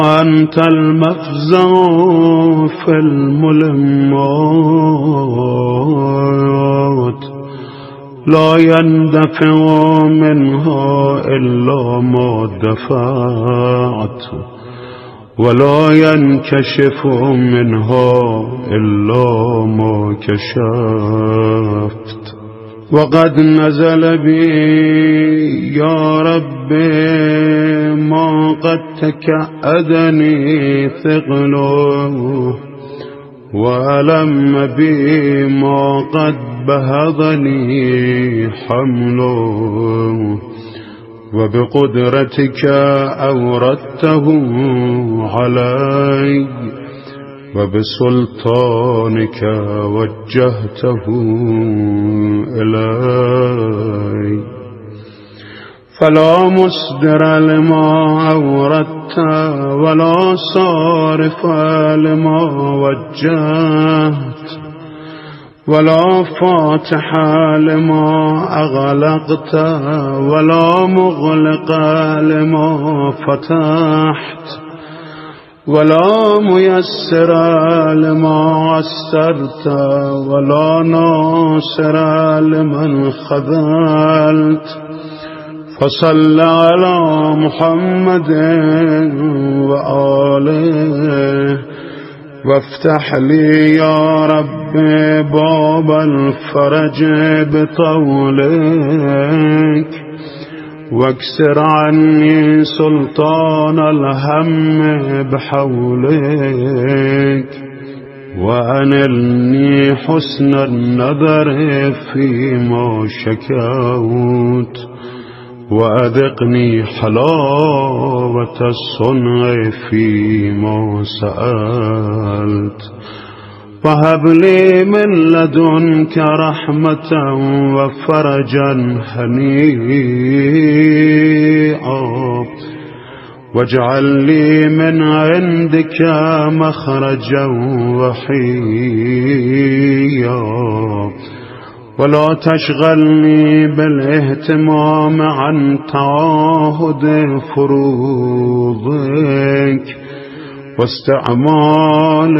أنت المفزع في الملمات لا يندفع منها إلا ما دفعت ولا ينكشف منها إلا ما كشفت وقد نزل بي يا رب ما قد تكأدني ثقله وألم بي ما قد بهضني حمله وبقدرتك أوردته علي وبسلطانك وجهته إلي فلا مصدر لما أوردت ولا صارف لما وجهت ولا فاتح لما أغلقت ولا مغلق لما فتحت ولا ميسر لما عسرت ولا ناصر لمن خذلت فصل على محمد وآله وافتح لي يا رب باب الفرج بطولك واكسر عني سلطان الهم بحولك وأنلني حسن النظر فيما شكوت وأذقني حلاوة الصنع فيما سألت وهب لي من لدنك رحمة وفرجا هنيئا واجعل لي من عندك مخرجا وحيا ولا تشغلني بالاهتمام عن تعاهد فروضك واستعمال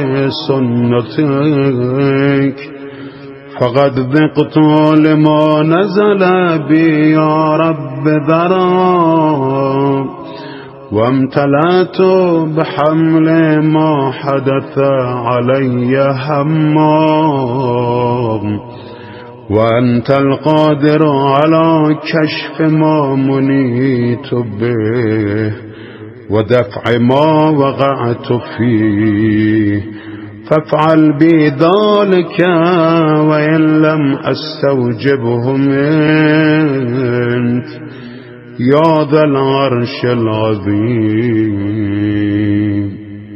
سنتك فقد ذقت لما نزل بي يا رب ذرا وامتلأت بحمل ما حدث علي همام وأنت القادر على كشف ما منيت به ودفع ما وقعت فيه فافعل بي ذلك وإن لم أستوجبه منك يا ذا العرش العظيم.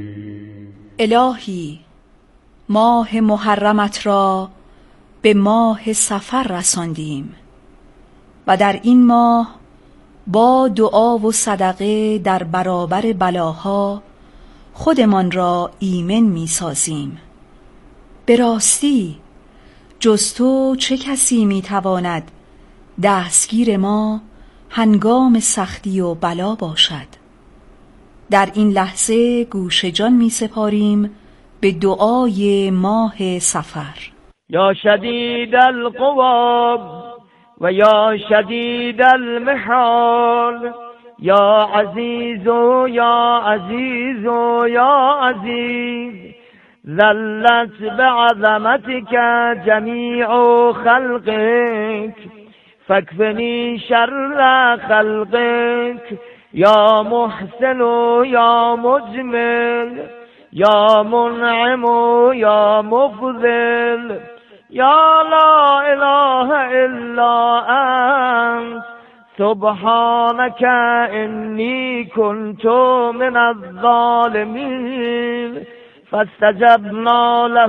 الهی ماه محرمت را به ماه صفر رساندیم و در این ماه با دعا و صدقه در برابر بلاها خودمان را ایمن می سازیم. به راستی جز تو چه کسی می تواند دستگیر ما هنگام سختی و بلا باشد؟ در این لحظه گوش جان می سپاریم به دعای ماه صفر. یا شدید القوا و یا شدید المحال یا عزیز و یا عزیز و یا عزیز ذلت بعظمتك جمیع خلقك فاکفنی شر خلقك یا محسن و یا مجمل یا منعم و یا مفضل یا لا اله الا انت سبحانك انی كنت من الظالمین فاستجبنا له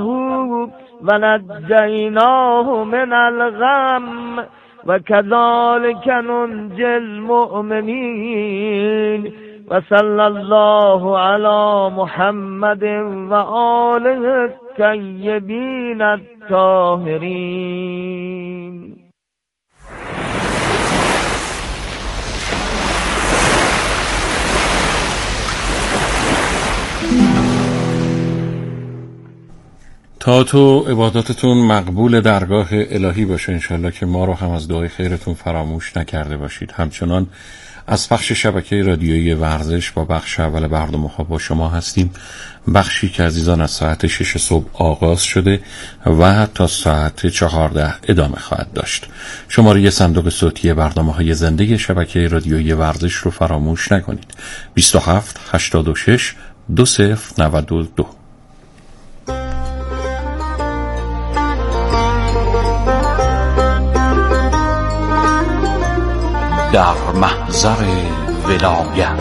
ونجیناه من الغم وكذلك ننجي المؤمنين وصلى الله على محمد وآله الطيبين الطاهرين. طاعت و عباداتتون مقبول درگاه الهی باشه انشالله، که ما رو هم از دعای خیرتون فراموش نکرده باشید. همچنان از پخش شبکه رادیویی ورزش با بخش اول برنامه‌ها با شما هستیم، بخشی که عزیزان از ساعت 6 صبح آغاز شده و تا ساعت 14 ادامه خواهد داشت. شماره صندوق صوتی برنامه‌های زنده شبکه رادیویی ورزش رو فراموش نکنید: 27 86 2092. در محضر ولایت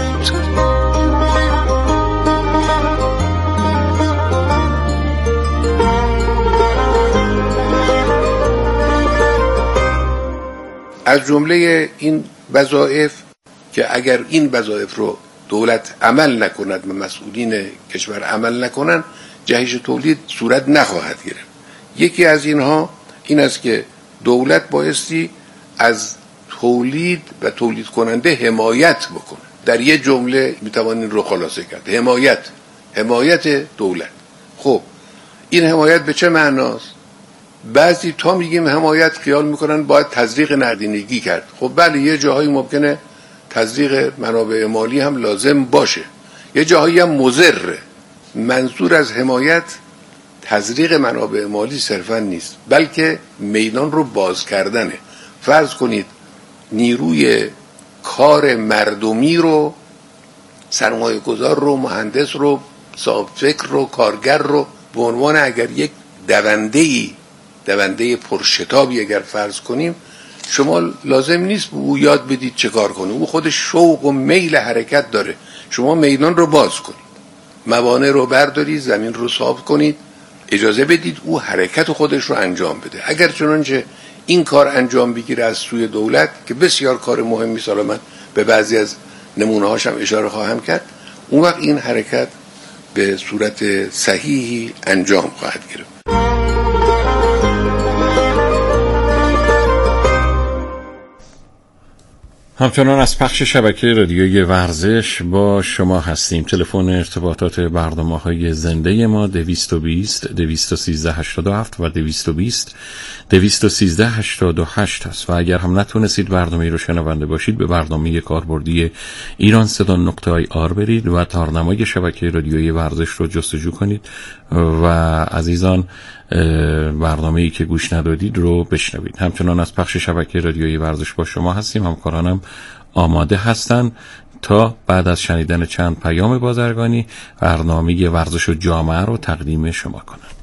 از جمله این وظایف که اگر این وظایف رو دولت عمل نکند و مسئولین کشور عمل نکنند، جهش تولید صورت نخواهد گرفت. یکی از اینها این است که دولت بایستی از تولید و تولید کننده حمایت بکنه. در یه جمله میتوانیم رو خلاصه کرد: حمایت دولت. خب این حمایت به چه معناست؟ بعضی تا میگیم حمایت خیال میکنن باید تزریق نقدینگی کرد. خب بله، یه جاهایی ممکنه تزریق منابع مالی هم لازم باشه، یه جاهایی هم مضره. منظور از حمایت تزریق منابع مالی صرفا نیست، بلکه میدان رو باز کردنه. فرض کنید نیروی کار مردمی رو، سرمایه گذار رو، مهندس رو، صاحب فکر رو، کارگر رو به عنوان اگر یک دونده پرشتابی اگر فرض کنیم، شما لازم نیست به او یاد بدید چه کار کنه، او خودش شوق و میل حرکت داره. شما میدان رو باز کنید، موانع رو بردارید، زمین رو صاف کنید، اجازه بدید او حرکت خودش رو انجام بده. اگر چنانچه این کار انجام بگیره از سوی دولت، که بسیار کار مهمی، سالا من به بعضی از نمونه هاشم اشاره خواهم کرد، اون وقت این حرکت به صورت صحیحی انجام خواهد گرفت. همچنان از پخش شبکه رادیویی ورزش با شما هستیم. تلفن ارتباطات برنامه‌های زنده ما 220 213 87 و 220 213 88 است. و اگر هم نتونستید برنامه رو شنونده باشید، به برنامه کاربردی ایرانصدا.ir برید و تارنمای شبکه رادیویی ورزش رو جستجو کنید و عزیزان برنامه‌ای که گوش ندادید رو بشنوید. همچنان از پخش شبکه رادیویی ورزش با شما هستیم. همکارانم آماده هستند تا بعد از شنیدن چند پیام بازرگانی برنامه ورزش و جامعه رو تقدیم شما کنند.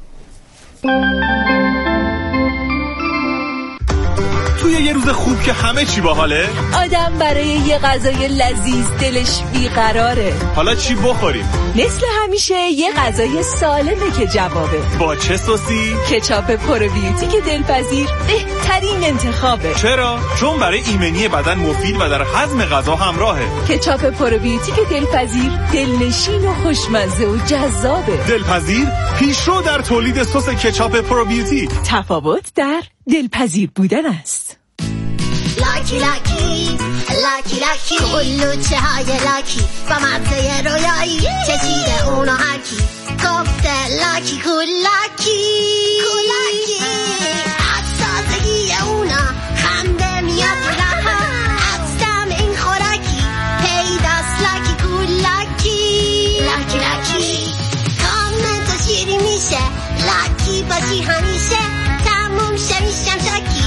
توی یه روز خوب که همه چی باحاله، آدم برای یه غذای لذیذ دلش بیقراره. حالا چی بخوریم؟ مثل همیشه یه غذای سالمه که جوابه. با چه سوسی؟ کچاپ پروبیوتیک دلپذیر بهترین انتخابه. چرا؟ چون برای ایمنی بدن مفید و در هضم غذا همراهه. کچاپ پروبیوتیک دلپذیر دلنشین و خوشمزه و جذابه. دلپذیر پیشرو در تولید سس کچاپ پروبیوتیک. تفاوت در دلپذیر بودن است. لاکی لاکی لاکی لاکی کلوچه های لاکی با مزه رویایی چشیده اونو هرکی گفته لاکی کولاکی کولاکی از تازگی اونا خنده میاد بگه از دم این خوراکی پیداست لاکی کولاکی لاکی لاکی کامل تو شیری میشه لاکی باشی همیشه تموم شمیشم شاکی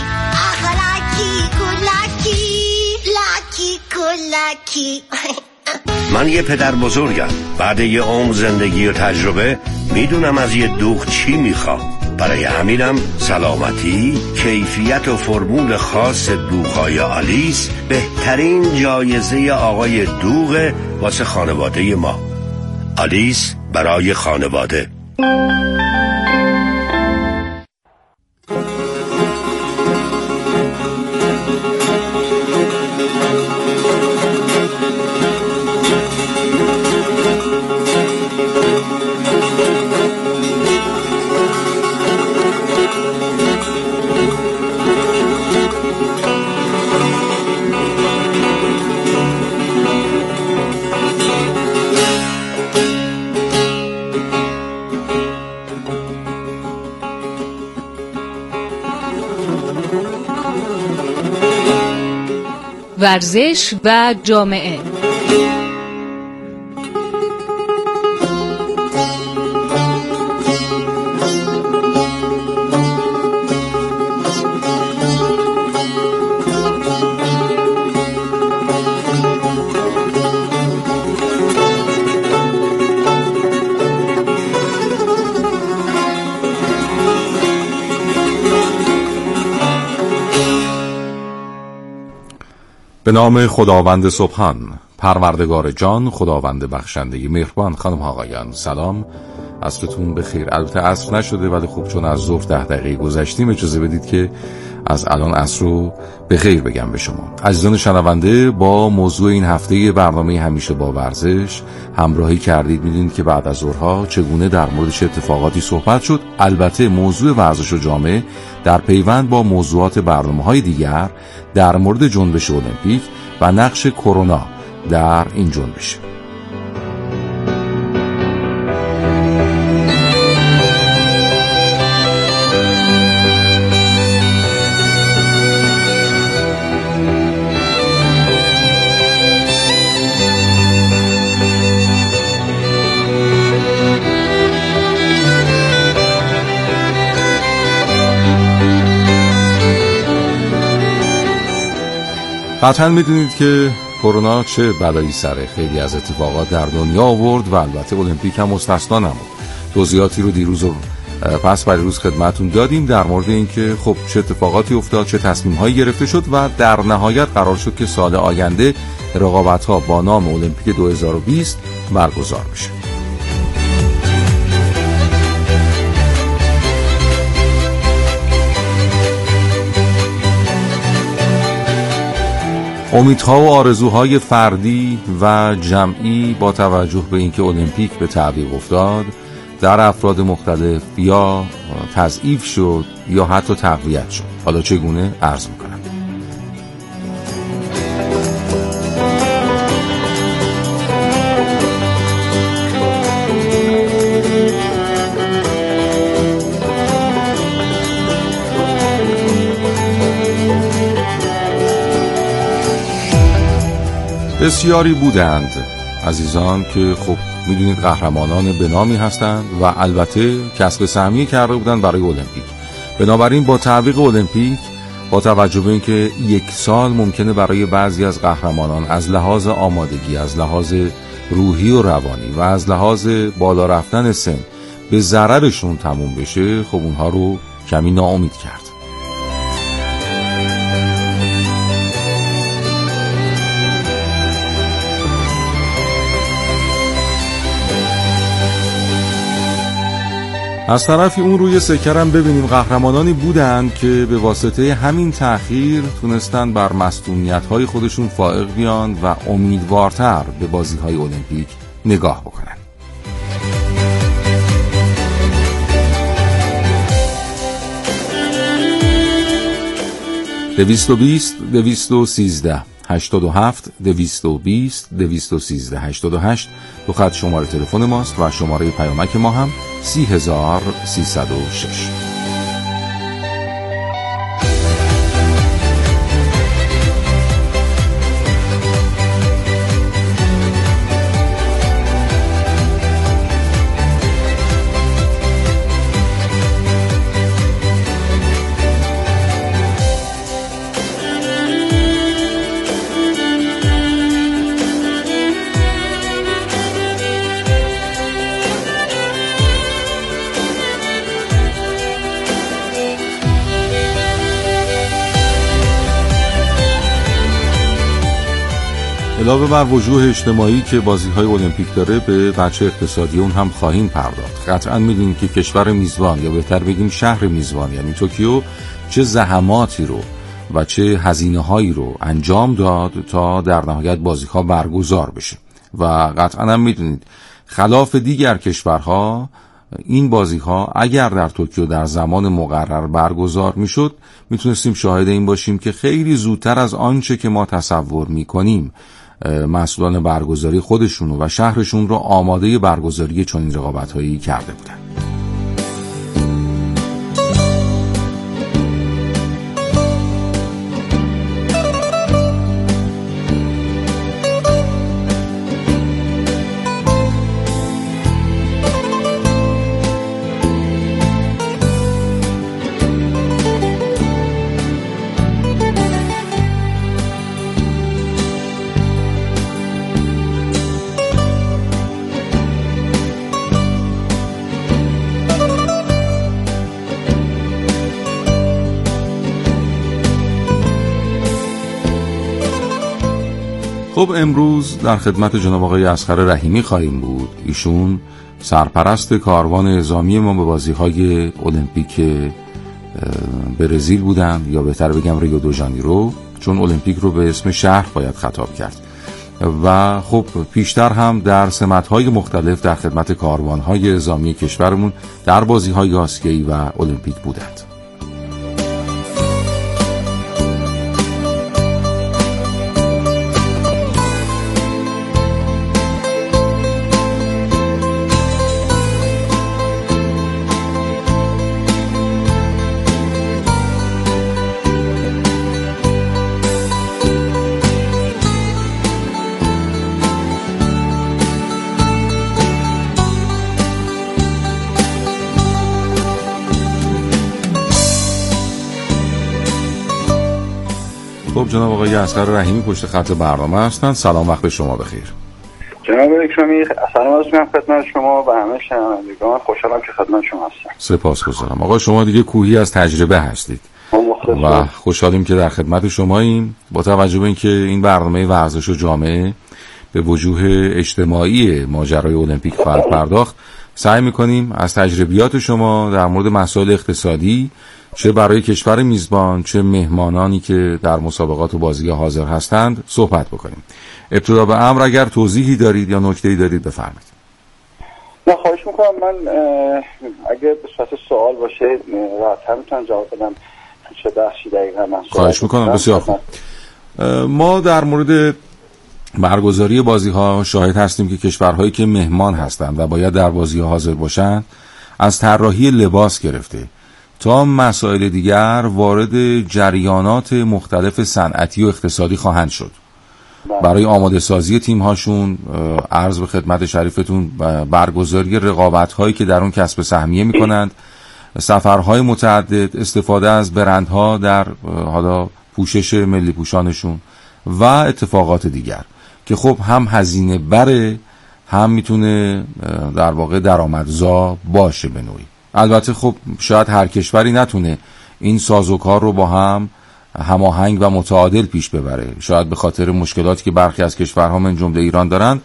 من یه پدر بزرگم. بعد یه عمر زندگی و تجربه میدونم از یه دوغ چی میخوام. برای همینم سلامتی، کیفیت و فرمول خاص دوغ‌های آلیس بهترین جایزه آقای دوغ واسه خانواده ما. آلیس برای خانواده. ورزش و جامعه. به نام خداوند سبحان، پروردگار جان، خداوند بخشنده مهربان. خانم آقایان سلام، عصرتون بخیر. البته عصر نشده ولی خب چون از ظهر 10 دقیقه گذشتیم اجازه بدید که از الان عصر رو بخیر بگم به شما. عزیزان شنونده، با موضوع این هفته برنامه همیشه با ورزش همراهی کردید. میدونید که بعد از ظهرها چگونه در مورد چه اتفاقاتی صحبت شد. البته موضوع ورزش و جامعه در پیوند با موضوعات برنامه‌های دیگر در مورد جنبش المپیک و نقش کرونا در این جنبش. قطعا میدونید که کرونا چه بلایی سر خیلی از اتفاقات در دنیا آورد و البته المپیک هم مستثنا نبود. توضیحاتی رو دیروز و پس برای روز خدمتتون دادیم در مورد اینکه خب چه اتفاقاتی افتاد، چه تصمیم‌هایی گرفته شد و در نهایت قرار شد که سال آینده رقابت‌ها با نام المپیک 2020 برگزار بشه. امیدها و آرزوهای فردی و جمعی با توجه به اینکه المپیک به تعویق افتاد در افراد مختلف یا تضعیف شد یا حتی تقویت شد. حالا چگونه عرض میکنم. بسیاری بودند عزیزان که خب میدونید قهرمانان بنامی هستند و البته کسب سهمیه کرده بودند برای المپیک. بنابراین با تعویق المپیک، با توجه به اینکه یک سال ممکنه برای بعضی از قهرمانان از لحاظ آمادگی، از لحاظ روحی و روانی و از لحاظ بالا رفتن سن به ضررشون تموم بشه، خب اونها رو کمی ناامید کرد. از طرفی اون روی سکرم ببینیم قهرمانانی بودند که به واسطه همین تأخیر تونستن بر مصدومیت‌های خودشون فائق بیان و امیدوارتر به بازی‌های المپیک نگاه بکنن. دویست 87 220 213 88 دو خط شماره تلفن ماست و شماره پیامک ما هم 30306. علاوه بر وجوه اجتماعی که بازی‌های المپیک داره، به بچه اقتصادی اون هم خواهیم پرداخت. قطعاً می‌دونید که کشور میزبان یا بهتر بگیم شهر میزبان یعنی توکیو چه زحماتی رو و چه هزینه‌هایی رو انجام داد تا در نهایت بازی‌ها برگزار بشه و قطعاً هم می‌دونید خلاف دیگر کشورها این بازی‌ها اگر در توکیو در زمان مقرر برگزار می‌شد می‌تونستیم شاهد این باشیم که خیلی زودتر از آنچه که ما تصور می‌کنیم مسئولان برگزاری خودشون و شهرشون رو آماده برگزاری چنین رقابت‌هایی کرده بودند. خب امروز در خدمت جناب آقای اصغر رحیمی خواهیم بود. ایشون سرپرست کاروان اعزامی ما به بازی‌های المپیک برزیل بودند، یا بهتر بگم ریو دو ژانیرو، چون المپیک رو به اسم شهر باید خطاب کرد. و خب پیشتر هم در سمت‌های مختلف در خدمت کاروان‌های اعزامی کشورمون در بازی‌های آسیایی و المپیک بودند. خب جناب آقای اصغر رحیمی پشت خط برنامه هستند. سلام، وقت شما بخیر. جناب اکرامی، سلام عرض می‌کنم خدمت شما و همه شنوندگان. خوشحالم که خدمت شما هستم. سپاسگزارم. آقا شما دیگه کوهی از تجربه هستید و خوشحالیم که در خدمت شماییم. با توجه به اینکه این برنامه ورزش و جامعه به وجوه اجتماعی ماجرای المپیک خواهد پرداخت، سعی می‌کنیم از تجربیات شما در مورد مسائل اقتصادی، چه برای کشور میزبان چه مهمانانی که در مسابقات و بازی‌ها حاضر هستند، صحبت بکنیم. ابتدا به امر اگر توضیحی دارید یا نکته‌ای دارید بفرمایید. نه خواهش میکنم. من اگه به صورت سوال باشه راحت‌تر میتونم جواب بدم. چه بخشی دقیقاً من خواهش میکنم. بسیار خوب. ما در مورد برگزاری بازی‌ها شاهد هستیم که کشورهایی که مهمان هستند و باید در بازی‌ها حاضر باشند، از طراحی لباس گرفته تا مسائل دیگر وارد جریانات مختلف صنعتی و اقتصادی خواهند شد. برای آماده سازی تیم هاشون عرض به خدمت شریفتون برگزاری رقابت هایی که در اون کسب سهمیه میکنند، سفرهای متعدد، استفاده از برندها در حالا پوشش ملی پوشانشون و اتفاقات دیگر که خب هم هزینه بره هم میتونه در واقع درآمدزا باشه به نوعی. البته خب شاید هر کشوری نتونه این سازوکار رو با هم هماهنگ و متعادل پیش ببره. شاید به خاطر مشکلاتی که برخی از کشورها من جمله ایران دارند،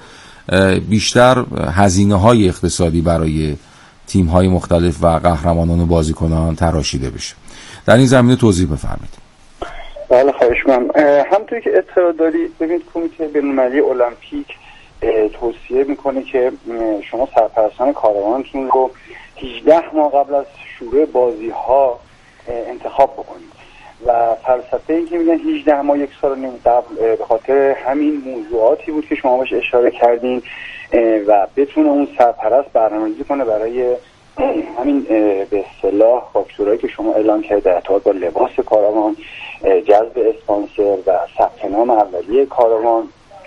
بیشتر هزینه‌های اقتصادی برای تیم‌های مختلف و قهرمانان و بازیکنان تراشیده بشه. در این زمینه توضیح بفرمایید. بله خواهش می‌کنم. همونطوری که اطلاع دارید، ببینید کمیته بین‌المللی المپیک توصیه میکنه که شما سرپرستان کاروانتون رو 18 ماه قبل از شروع بازی‌ها انتخاب بکنید و فلسفه این که میگن 18 ماه، 1 سال و نیم قبل، به خاطر همین موضوعاتی بود که شما بهش اشاره کردین و بتونه اون سرپرست برنامه‌ریزی کنه برای همین به اصطلاح فاکتورایی که شما اعلام کردید در ارتباط با لباس کاروان، جذب اسپانسر و ثبت نام اولیه کاروان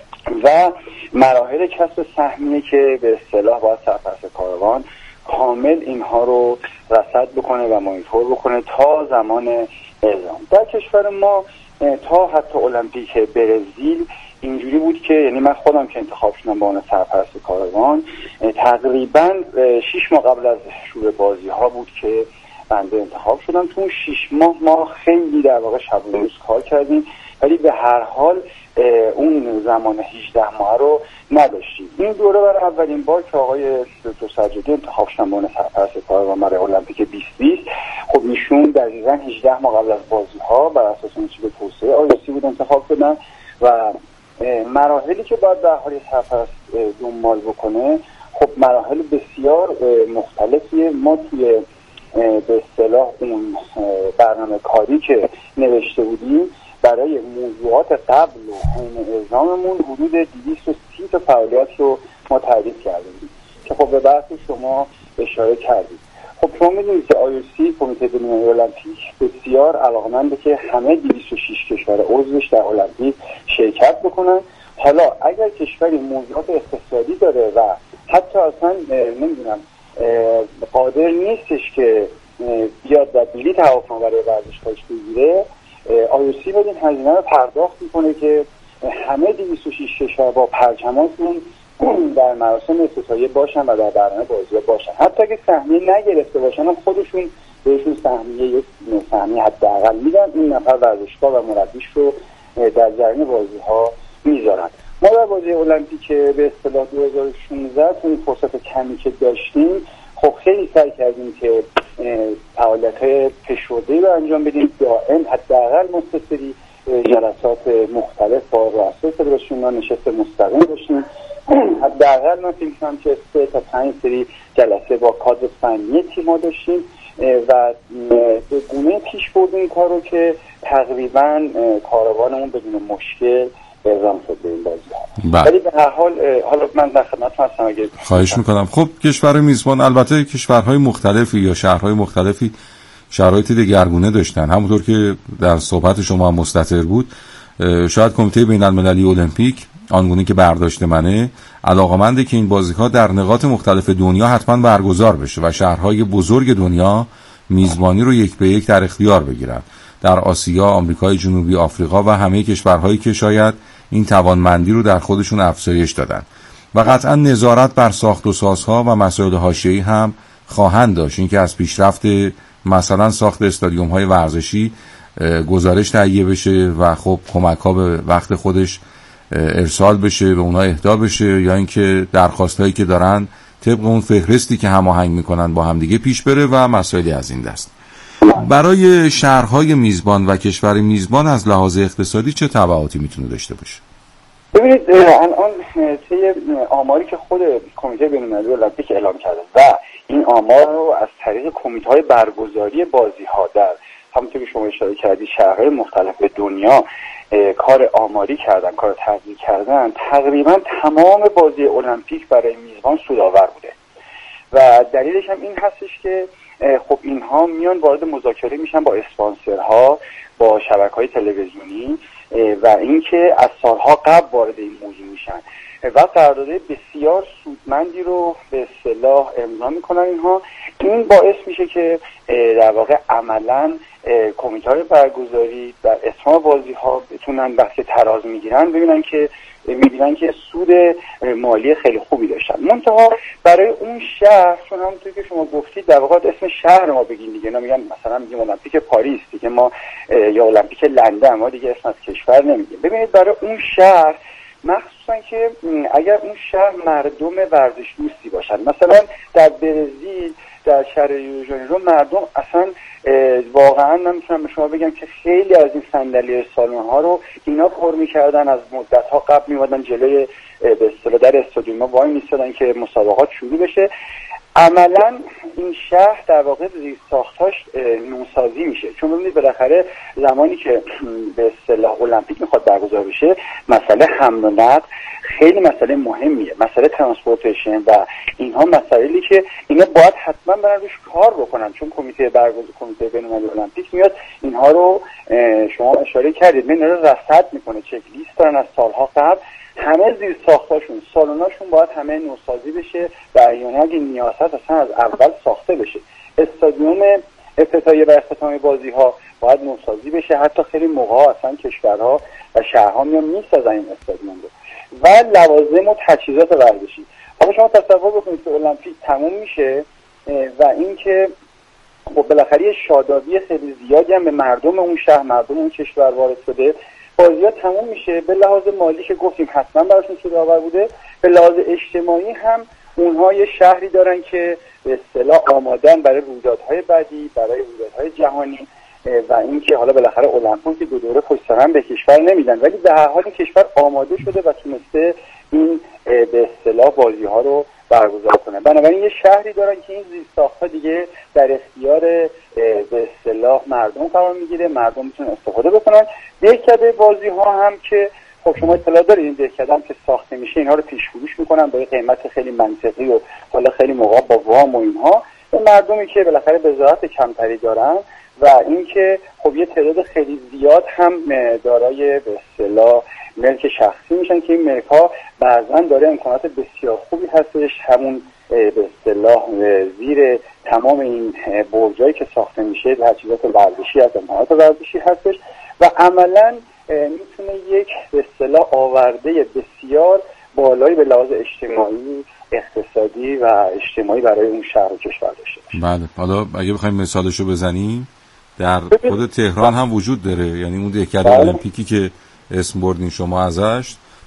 و مراحل کسب سهمیه که به اصطلاح باید سرپرست کاروان کامل اینها رو رصد بکنه و مانیتور بکنه تا زمان اعلام. در کشور ما تا حتی المپیک برزیل اینجوری بود که یعنی من خودم که انتخاب شدم به عنوان سرپرست کاروان، تقریبا 6 ماه قبل از شروع بازی ها بود که بنده انتخاب شدم. تو اون 6 ماه ما خیلی در واقع شب و روز کار کردیم، ولی به هر حال اون زمان 18 ماه رو نداشتیم. این دوره برای اولین بار که آقای دکتر سجادی انتخاب شدن به عنوان سرپرست کاروان برای المپیک 2020، خب ایشون دقیقاً 18 ماه قبل از بازی‌ها بر اساس اون چیز توسعه آیوسی بود انتخاب شدن و مراحلی که باید در حال سرپرست دنبال بکنه خب مراحل بسیار مختلفیه. ما توی به اصطلاح اون برنامه کاری که نوشته بودیم برای موضوعات قبل و حین اعزاممون حدود 230 تا فعالیت رو ما تعریف کردیم که خب به بحث شما اشاره کردید. خب شما میدونید که آیوسی کمیته بین‌المللی المپیک بسیار علاقه‌منده که همه 206 کشور عضوش در المپیک شرکت بکنن. حالا اگر کشوری موضوعات اقتصادی داره و حتی اصلا نمیدونم قادر نیستش که بیاد و بلیط هواپیما برای ورزشگاهش بگیره، آیوسی باید این هزینه رو پرداخت میکنه که همه 206 کشور با پرچماشون در مراسم افتتاحیه باشن و در برنامه بازی‌ها باشن. حتی اگه سهمیه نگرفته باشن هم خودشون بهشون سهمیه حداقل میدن، این نفر ورزشکار و مربیش رو در جریان بازی‌ها میذارن. ما در بازی المپیک به اصطلاح 2016 تو این فرصت کمی که داشتیم خب خیلی سعی کردیم که فعالیت‌های فشرده‌ای رو انجام بدیم، دائم حداقل مستقلی جلسات مختلف با رؤسای فدراسیون‌ها نشست مستقیم داشتیم. حداقل من فکر می‌کنم که 3 تا 5 سری جلسه با کادر فنی تیم‌ها داشتیم و به گونه پیش بردیم این کار رو که تقریبا کاروانمون بدون مشکل ارزام شد به این بازی‌ها. ولی به هر حال حالا من در خدمتتون هستم اگه خواهش میکنم. خب کشور میزبان البته کشورهای مختلفی یا شهرهای مختلفی شرایط دگرگونه داشتن، همونطور که در صحبت شما هم مستتر بود. شاید کمیته بین‌المللی المپیک آنگونه که برداشت منه علاقه‌منده که این بازی‌ها در نقاط مختلف دنیا حتما برگزار بشه و شهرهای بزرگ دنیا میزبانی رو یک به یک در اختیار بگیرن، در آسیا، آمریکای جنوبی، آفریقا و همه کشورهایی که شاید این توانمندی رو در خودشون افزایش دادن و قطعا نظارت بر ساخت و سازها و مسائل حاشیه‌ای هم خواهند داشت. این که از پیشرفت مثلا ساخت استادیوم‌های ورزشی گزارش تهیه بشه و خب کمک‌ها به وقت خودش ارسال بشه، به اونها اهدا بشه، یا اینکه درخواستایی که دارن طبق اون فهرستی که هماهنگ میکنن با همدیگه پیش بره و مسائلی از این دست. برای شهرهای میزبان و کشور میزبان از لحاظ اقتصادی چه تبعاتی میتونه داشته باشه؟ ببینید الان طی آماری که خود کمیته بین‌المللی المپیک اعلام کرده و این آمار رو از طریق کمیته‌های برگزاری بازی‌ها در همونطور که شما اشاره کردید شهرهای مختلف دنیا کار آماری کردن، کار تحقیق کردن، تقریبا تمام بازی المپیک برای میزبان سودآور بوده و دلیلش هم این هستش که خب اینها میان وارد مذاکره میشن با اسپانسرها، با شبکه‌های تلویزیونی و اینکه از سالها قبل وارد این موضوع میشن و قرارداد بسیار سودمندی رو به اصطلاح امضا میکنن اینها. این باعث میشه که در واقع عملاً کمیته‌های برگزاری در اتمام بازی‌ها بتونن وقتی تراز میگیرن میبینن که سود مالی خیلی خوبی داشتن. منتها برای اون شهر، چون همونطور که شما گفتید در واقع اسم شهر ما بگین دیگه، اینا میگن مثلا میگیم المپیک پاریس دیگه ما یا المپیک لندن، ما دیگه اسم از کشور نمیگیم. ببینید برای اون شهر مخصوصا که اگر اون شهر مردم ورزش دوستی باشن، مثلا در برزیل در شهر ریو دی ژانیرو مردم اصلا واقعا من میتونم به شما بگم که خیلی از این صندلی سالن ها رو اینا پر میکردن، از مدت ها قبل میومدن جلوی به اصطلاح در استادیوم ها وای میستادن که مسابقات شروع بشه. عملا این شهر در واقع زیر ساختاش نوسازی میشه، چون ببینید بالاخره زمانی که به اصطلاح المپیک میخواد برگزار بشه مسئله حمل و نقل خیلی مسئله مهمیه، مسئله ترانسپورتیشن و اینها مسائلی که اینا باید حتما برن روش کار بکنن، چون کمیته بین‌المللی المپیک میاد اینها رو شما اشاره کردید اینا رو رصد میکنه، چک لیست دارن از سالها قبل، همه زیر ساختاشون سالناشون باید همه نوسازی بشه و احیانا اگه نیاز هست اصلا از اول ساخته بشه. استادیوم افتتاحیه و اختتامی بازی ها باید نوسازی بشه، حتی خیلی موقع اصلا کشورها و شهرها میان میسازن این استادیوم رو و لوازم و تجهیزات ورزشی. حالا شما تصور بکنید که المپیک تموم میشه و اینکه خب بالاخره شادابی خیلی زیادی هم به مردم اون شهر، مردم اون کشور وارد شده، بازی‌ها تموم میشه. به لحاظ مالی که گفتیم حتما براشون سودآور بوده، به لحاظ اجتماعی هم اونها یه شهری دارن که به اصطلاح آمادن برای رویدادهای بعدی، برای رویدادهای جهانی و اینکه حالا بالاخره المپیک که 2 دوره پشت سر هم به کشور نمیدن، ولی به هر حال کشور آماده شده و تونسته این به اصطلاح بازی‌ها رو برگزار کنه. بنابراین یه شهری دارن که این زیرساخت‌ها دیگه در اختیار به اصطلاح مردم قرار میگیره، مردم میتونن استفاده بکنن. دهکده بازی‌ها هم که خب شما اطلاع دارید این دهکده هم که ساخته میشه اینها رو پیش فروش میکنن با قیمت خیلی منطقی و حالا خیلی موقع با وام و اینها به مردمی که بالاخره بضاعت کمتری دارن و اینکه خب یه تعداد خیلی زیاد هم دارای به اصطلاح ملک شخصی میشن که این ملک‌ها بعضاً داره امکانات بسیار خوبی هستش، همون به اصطلاح زیر تمام این برجایی که ساخته میشه تجهیزات ورزشی از امکانات ورزشی هستش و عملاً میتونه یک به اصطلاح آورده بسیار بالایی به لحاظ اجتماعی، اقتصادی و اجتماعی برای اون شهر و کشور داشته باشه. بله، حالا اگه بخوایم مثالشو بزنیم در خود تهران هم وجود داره، یعنی اون دهکده المپیکی که اسم بردین شما ازش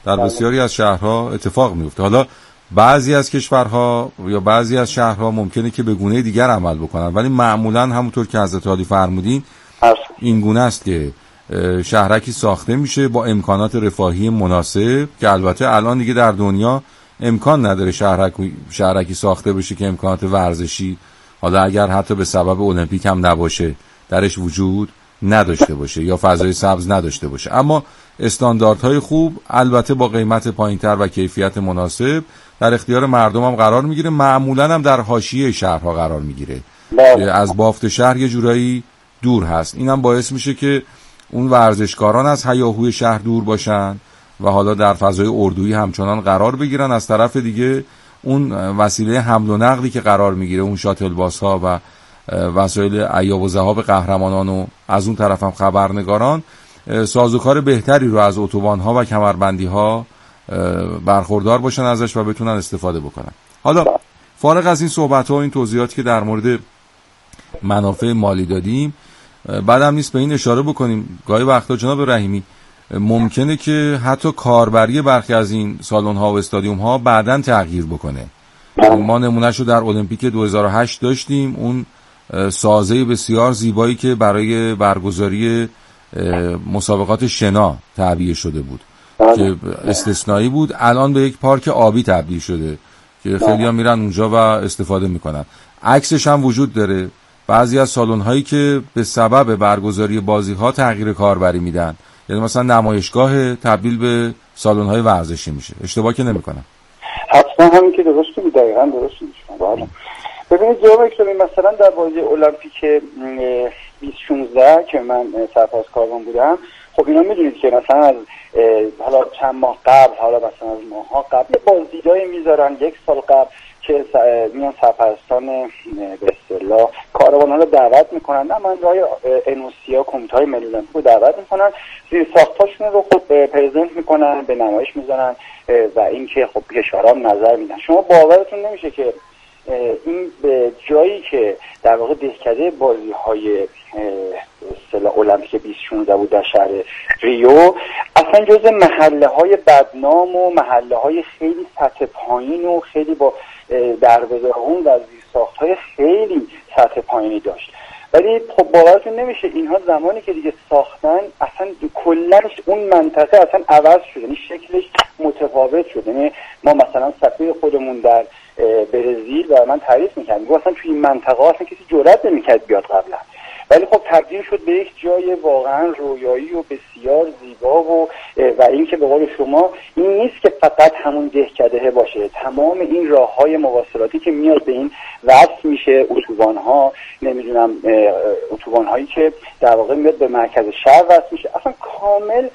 در بسیاری از شهرها اتفاق میفته. حالا بعضی از کشورها یا بعضی از شهرها ممکنه که به گونه دیگر عمل بکنن، ولی معمولا همونطور که حضرت عالی فرمودین این گونه است که شهرکی ساخته میشه با امکانات رفاهی مناسب، که البته الان دیگه در دنیا امکان نداره شهرکی ساخته بشه که امکانات ورزشی، حالا اگر حتی به سبب المپیک هم نباشه، درش وجود نداشته باشه یا فضای سبز نداشته باشه. اما استانداردهای خوب البته با قیمت پایینتر و کیفیت مناسب در اختیار مردم هم قرار میگیره، معمولا هم در حاشیه شهرها قرار میگیره، از بافت شهر یه جورایی دور هست. این هم باعث میشه که اون ورزشکاران از هیاهوی شهر دور باشن و حالا در فضای اردویی همچنان قرار بگیرن. از طرف دیگه اون وسیله حمل و نقلی که قرار میگیره، اون شاتل باس ها و وسایل عیاب و ذهاب قهرمانان و از اون طرف هم خبرنگاران سازوکار بهتری رو از اتوبان ها و کمربندی ها برخوردار باشن ازش و بتونن استفاده بکنن. حالا فارغ از این صحبت ها و این توضیحاتی که در مورد منافع مالی دادیم، بعدم نیست به این اشاره بکنیم گاهی وقتا جناب رحیمی ممکنه که حتی کاربری برخی از این سالن ها و استادیوم ها بعداً تغییر بکنه. ما نمونهشو در المپیک 2008 داشتیم، اون سازه بسیار زیبایی که برای برگزاری مسابقات شنا تعبیه شده بود که استثنایی بود، الان به یک پارک آبی تبدیل شده که خیلی ها میرن اونجا و استفاده میکنن. عکسش هم وجود داره، بعضی از سالن هایی که به سبب برگزاری بازی ها تغییر کاربری میدن، یعنی مثلا نمایشگاه تبدیل به سالن های ورزشی میشه. اشتباه که نمیکنم؟ حتما همین که درست بود، دقیقاً درست بود. ببینید جناب اکرامی، مثلا در بازی المپیک 2016 که من سرپرستکاران بودم، خب اینا میدونید که مثلا از حالا چند ماه قبل، حالا مثلا از ماه‌ها قبل بازدیدایی میذارن، یک سال قبل که میان سرپرستان به اصطلاح کاروان‌ها رو دعوت میکنن، نماینده‌های انوسیا کمیته‌های ملی المپیک رو دعوت میکنن، زیر ساختاشون رو خب پرزنت میکنن، به نمایش میذارن و اینکه خب کشورها نظر میدن. شما باورتون نمیشه که این به جایی که در واقع دهکده بازی‌های اصطلاح المپیک 2016 بود در شهر ریو، اصلا جزء محله‌های بدنام و محله‌های خیلی سطح پایین و خیلی با دروازه‌ها و زیرساخت‌های خیلی سطح پایینی داشت. ولی خب باورتون نمیشه اینها زمانی که دیگه ساختن اصلا کلاً اون منطقه اصلا عوض شد، یعنی شکلش متفاوت شد. یعنی ما مثلا سفیر خودمون در برزیل و من تعریف می‌کردم، میگم اصلا توی این منطقه اصلا کسی جرئت نمی‌کرد بیاد قبلا، ولی خب تبدیل شد به یک جای واقعا رویایی و بسیار زیبا و اینکه به قول شما این نیست که فقط همون دهکده باشه، تمام این راه‌های مواصلاتی که میاد به این وصل میشه، اتوبان‌ها، نمیدونم اتوبان‌هایی که در واقع میاد به مرکز شهر وصل میشه، اصلا کامل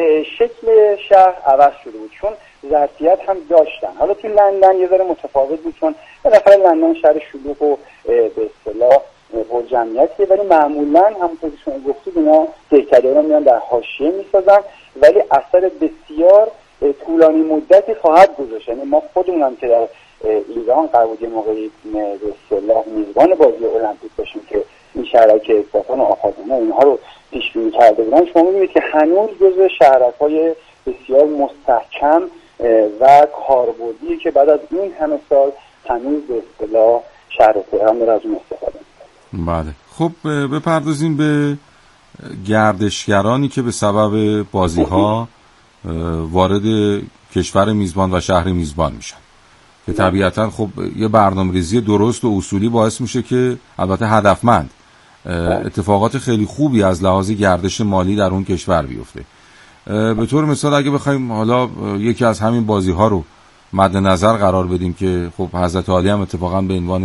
شکل شهر عوض شده بود، چون ظرفیت هم داشتن. حالا تو لندن یه ذره متفاوت بود، چون بالاخره لندن شهر شلوغ و به اصطلاح پر جمعیتیه، ولی معمولا همونطور که شما گفتید اینا دهکده رو میان در حاشیه میسازن، ولی اثر بسیار طولانی مدتی خواهد گذاشت. یعنی ما خودمون هم که در ایران قرار بود یه موقعی به اصطلاح میزبان بازی المپیک باشیم که این شهرهایی که اکباتان و آخادانه اینها رو پیش بینی کرده بودن، شما می‌بینید که هنوز جزو شهرک‌های بسیار مستحکم و کاربردی که بعد از این همه سال هنوز به اصطلاح شهر تهران داره از اون استفاده می‌کنه. بله، خب بپردازیم به گردشگرانی که به سبب بازی‌ها وارد کشور میزبان و شهر میزبان میشن، که طبیعتاً خب یه برنامه‌ریزی درست و اصولی باعث میشه که البته هدفمند اتفاقات خیلی خوبی از لحاظ گردش مالی در اون کشور بیفته. به طور مثال اگه بخوایم حالا یکی از همین بازی‌ها رو مد نظر قرار بدیم که خب حضرت عالی هم اتفاقاً به عنوان